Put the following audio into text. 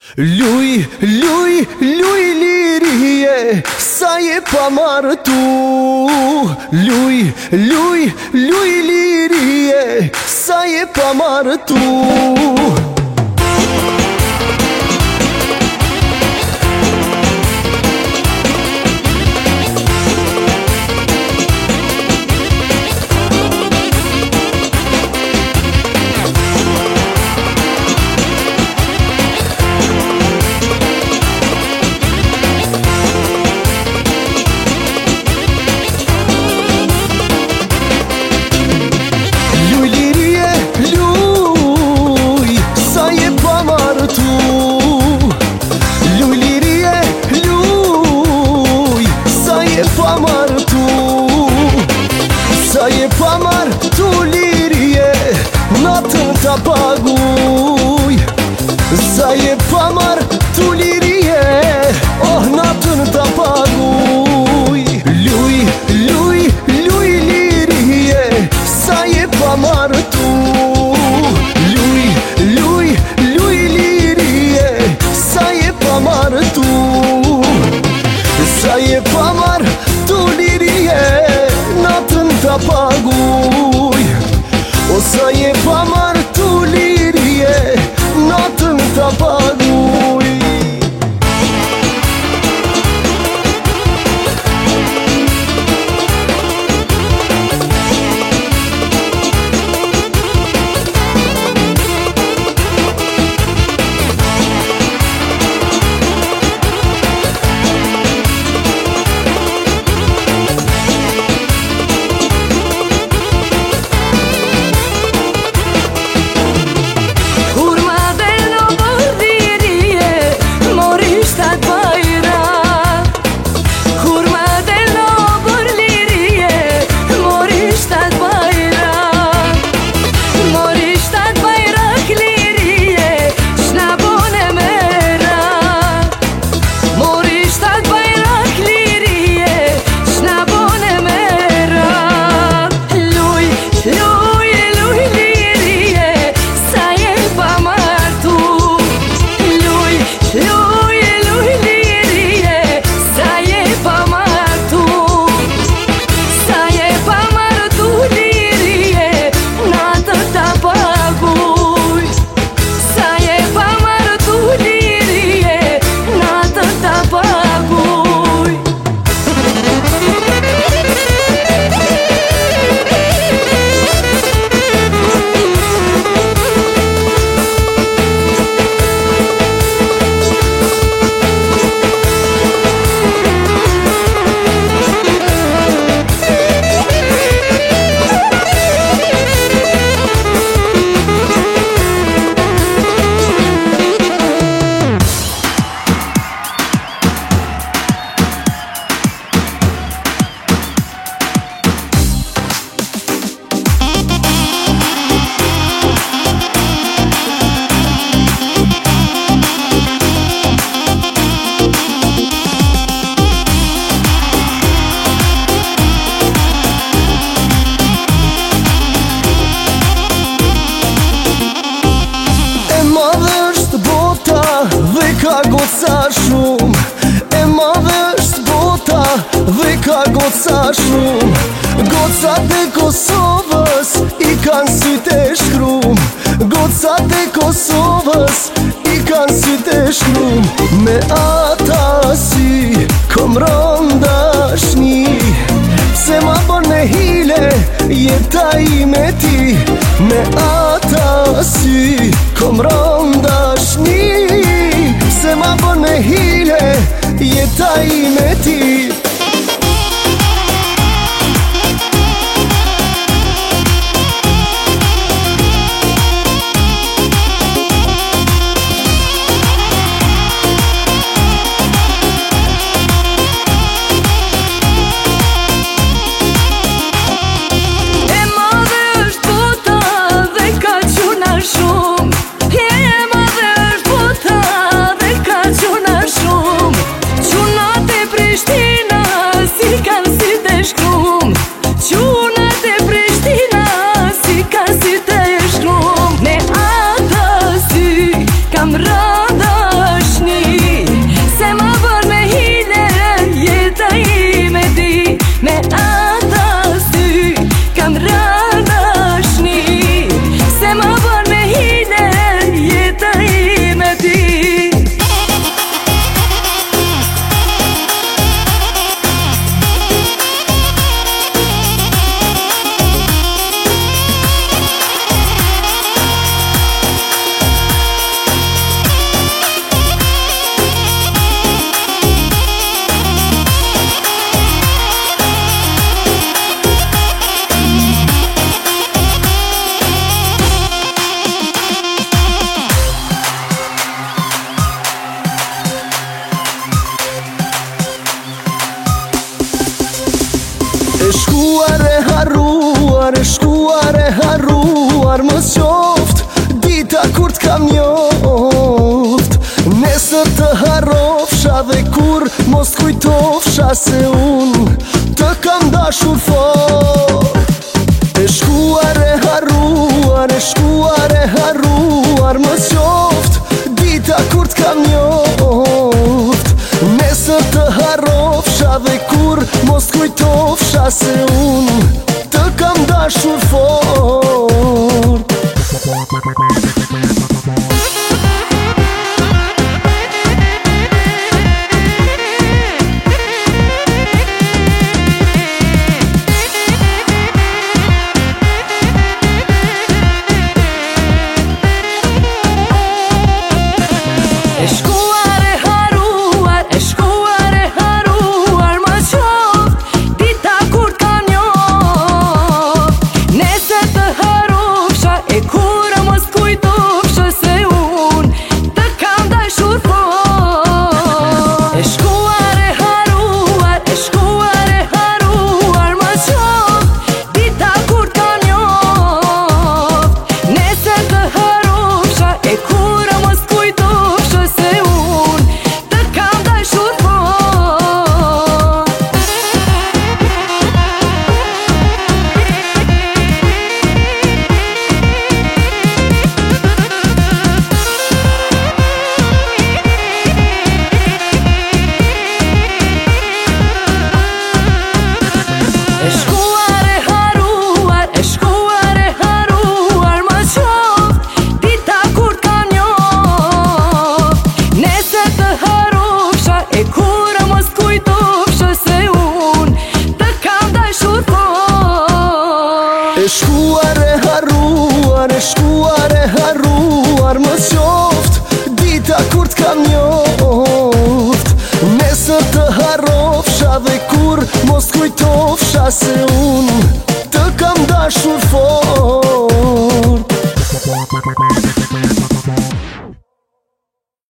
Luj, luj, luj lirie, sa je pa martu. Luj, luj, luj lirie, sa je pa martu. Sa je pa martu lirie, natën ta paguj. Sa je pa martu lirie, oh natën ta paguj. Luj, luj, luj lirie, sa je pa martu. Luj, luj, luj lirie, sa je pa martu. Sa je pa martu lirie, natën ta paguj. O sa je pa martu lirie, natën ta paguj. Ka goca shumë, e madhe është bota dhe ka goca shumë. Gocat e Kosovës i kanë sytë e shkrum. Gocat e Kosovës i kanë sytë e shkrum. Me ata si kom rëndashni, pse ma bën me hile jeta ime ti. Me ata si kom rëndashni, se ma bën me hile jeta ime ti. Kam rada haruar më qoft dita kur t'kam njoft. Nesër të harrofsha dhe kur mos t'kujtofsha se unë të kam dashur fort. E shkuar e harruar, e shkuar e harruar më qoft dita kur t'kam njoft. Nesër të harrofsha dhe kur mos t'kujtofsha se unë të kam dashur fort. E shkuar e haruar, e shkuar e haruar më qoft dita kur t'kam njoft. Nesër të harrofsha e kur mos t'kujtofsha se unë të kam dashur fort. E shkuar e haruar, e shkuar e haruar më qoft dita kur t'kam njoft. Nesër të harrofsha e kur mos t'kujtofsha se unë të kam dashur fort. E shkuar e haruar, e shkuar e haruar më qoft dita kur t'kam njoft. Nesër të harrofsha e kur mos t'kujtofsha se unë të kam dashur fort. E shkuar e harruar, e shkuar e harruar më qoft dita kur t'kam njoft. Nesër të harrofsha dhe kur mos t'kujtofsha se unë të kam dashur fort.